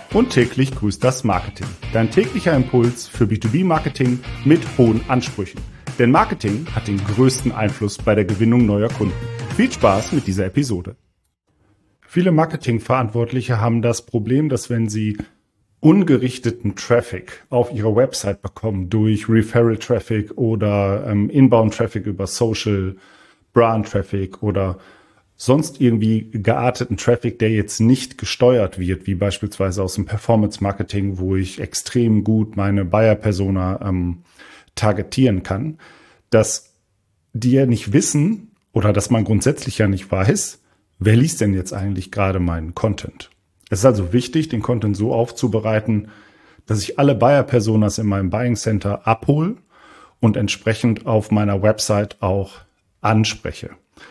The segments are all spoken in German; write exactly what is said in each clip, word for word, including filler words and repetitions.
Und täglich grüßt das Marketing. Dein täglicher Impuls für B zwei B-Marketing mit hohen Ansprüchen. Denn Marketing hat den größten Einfluss bei der Gewinnung neuer Kunden. Viel Spaß mit dieser Episode. Viele Marketingverantwortliche haben das Problem, dass wenn sie ungerichteten Traffic auf ihrer Website bekommen, durch Referral-Traffic oder ähm, Inbound-Traffic über Social, Brand-Traffic oder sonst irgendwie gearteten Traffic, der jetzt nicht gesteuert wird, wie beispielsweise aus dem Performance-Marketing, wo ich extrem gut meine Buyer-Persona ähm, targetieren kann, dass die ja nicht wissen oder dass man grundsätzlich ja nicht weiß, wer liest denn jetzt eigentlich gerade meinen Content. Es ist also wichtig, den Content so aufzubereiten, dass ich alle Buyer-Personas in meinem Buying Center abhole und entsprechend auf meiner Website auch anspreche.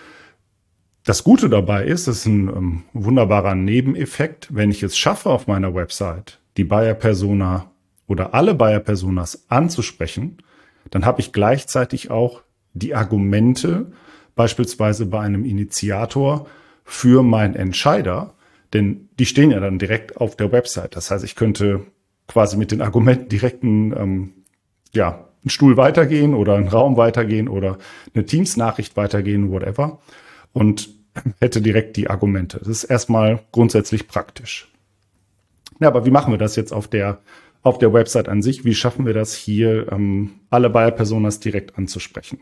Das Gute dabei ist, es ist ein ähm, wunderbarer Nebeneffekt, wenn ich es schaffe, auf meiner Website die Buyer-Persona oder alle Buyer-Personas anzusprechen, dann habe ich gleichzeitig auch die Argumente, beispielsweise bei einem Initiator, für meinen Entscheider, denn die stehen ja dann direkt auf der Website. Das heißt, ich könnte quasi mit den Argumenten direkt einen, ähm, ja, einen Stuhl weitergehen oder einen Raum weitergehen oder eine Teams-Nachricht weitergehen, whatever. Und hätte direkt die Argumente. Das ist erstmal grundsätzlich praktisch. Ja, aber wie machen wir das jetzt auf der, auf der Website an sich? Wie schaffen wir das hier, ähm, alle Buyer-Personas direkt anzusprechen?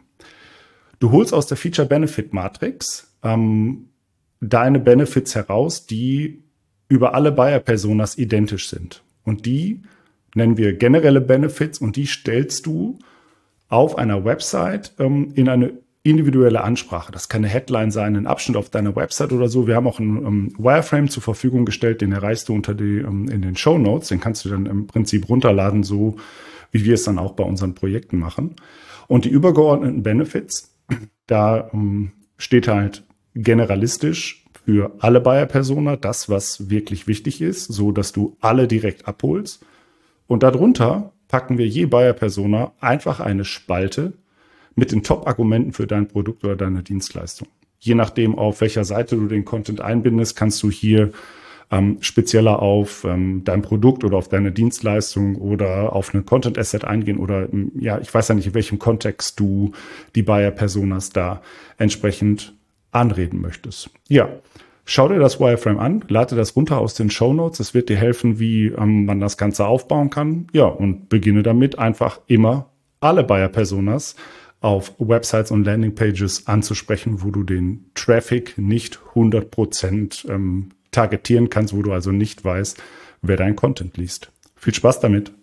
Du holst aus der Feature-Benefit-Matrix ähm, deine Benefits heraus, die über alle Buyer-Personas identisch sind. Und die nennen wir generelle Benefits und die stellst du auf einer Website ähm, in eine individuelle Ansprache. Das kann eine Headline sein, ein Abschnitt auf deiner Website oder so. Wir haben auch einen um, Wireframe zur Verfügung gestellt, den erreichst du unter die, um, in den Shownotes. Den kannst du dann im Prinzip runterladen, so wie wir es dann auch bei unseren Projekten machen. Und die übergeordneten Benefits, da um, steht halt generalistisch für alle Buyer-Persona das, was wirklich wichtig ist, so dass du alle direkt abholst. Und darunter packen wir je Buyer-Persona einfach eine Spalte mit den Top-Argumenten für dein Produkt oder deine Dienstleistung. Je nachdem, auf welcher Seite du den Content einbindest, kannst du hier ähm, spezieller auf ähm, dein Produkt oder auf deine Dienstleistung oder auf einen Content-Asset eingehen oder, ja, ich weiß ja nicht, in welchem Kontext du die Buyer-Personas da entsprechend anreden möchtest. Ja, schau dir das Wireframe an, lade das runter aus den Shownotes. Es wird dir helfen, wie ähm, man das Ganze aufbauen kann. Ja, und beginne damit einfach immer alle Buyer-Personas auf Websites und Landingpages anzusprechen, wo du den Traffic nicht hundert Prozent ähm, targetieren kannst, wo du also nicht weißt, wer dein Content liest. Viel Spaß damit!